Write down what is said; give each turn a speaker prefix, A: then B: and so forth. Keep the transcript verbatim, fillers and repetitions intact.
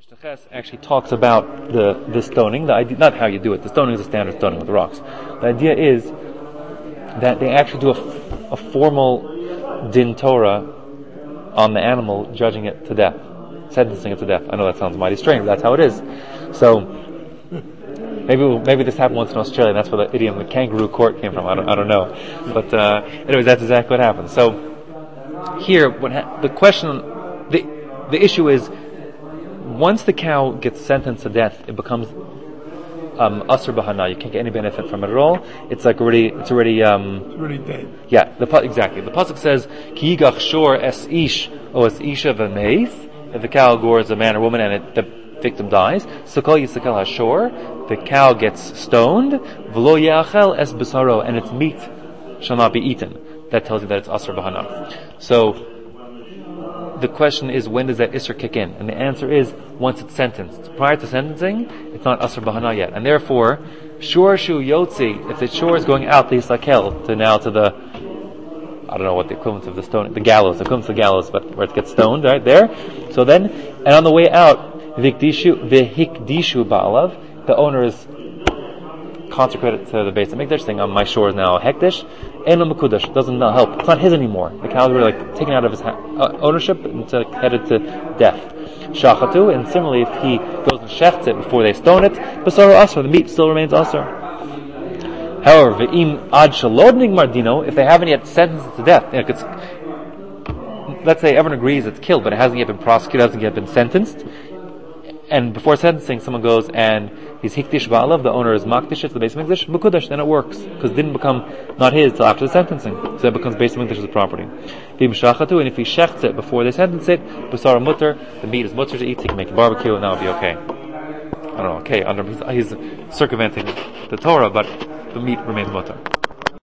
A: Mishnah Ches actually talks about the, the stoning, the idea, not how you do it. The stoning is a standard stoning with rocks. The idea is that they actually do a, a formal din Torah on the animal, judging it to death, sentencing it to death. I know that sounds mighty strange, but that's how it is. So maybe maybe this happened once in Australia, and that's where the idiom the kangaroo court came from. I don't I don't know, but uh, anyways, that's exactly what happened. So here, what ha- the question, the the issue is, once the cow gets sentenced to death, it becomes um, asur b'hana. You can't get any benefit from it at all. It's like already, it's already, um,
B: it's already dead.
A: Yeah, the exactly. The pasuk says, "Ki yigach shor es ish o es isha v'meis." If the cow gores a man or woman and it, the victim dies, "Sakol yisakel hashor." The cow gets stoned. V'lo yachel es b'saro, and its meat shall not be eaten. That tells you that it's asur b'hana. So the question is, when does that isser kick in? And the answer is, once it's sentenced. Prior to sentencing, it's not asur b'hana yet. And therefore, shor shu yotzi, if the shor is going out the yisakel, to now to the, I don't know what the equivalent of the stone, the gallows, the equivalent of the gallows, but where it gets stoned, right there. So then, and on the way out, vikdishu, vihikdishu ba'alav, the owner is consecrated to the Beis HaMikdash, saying, oh, my shore is now a hekdesh. Ein lo mekudash, doesn't help. It's not his anymore. The cow is really like taken out of his ha- uh, ownership and to, headed to death. Shachatu, and similarly, if he goes and shechts it before they stone it, basaro asur, the meat still remains asur. However, ve'im ad shalodnig mardino, if they haven't yet sentenced it to death, you know, it's, let's say everyone agrees it's killed, but it hasn't yet been prosecuted, hasn't yet been sentenced, and before sentencing, someone goes and he's hikdish ba'alav, the owner is makdish to the Beis HaMikdash, mekudash, then it works, because it didn't become not his till after the sentencing, so it becomes Beis HaMikdash's property. V'im shachatu, and if he shechts it before they sentence it, basara mutter, the meat is mutter to eat, he can make a barbecue, and that'll be okay. I don't know, okay, under, he's, he's circumventing the Torah, but the meat remains mutter.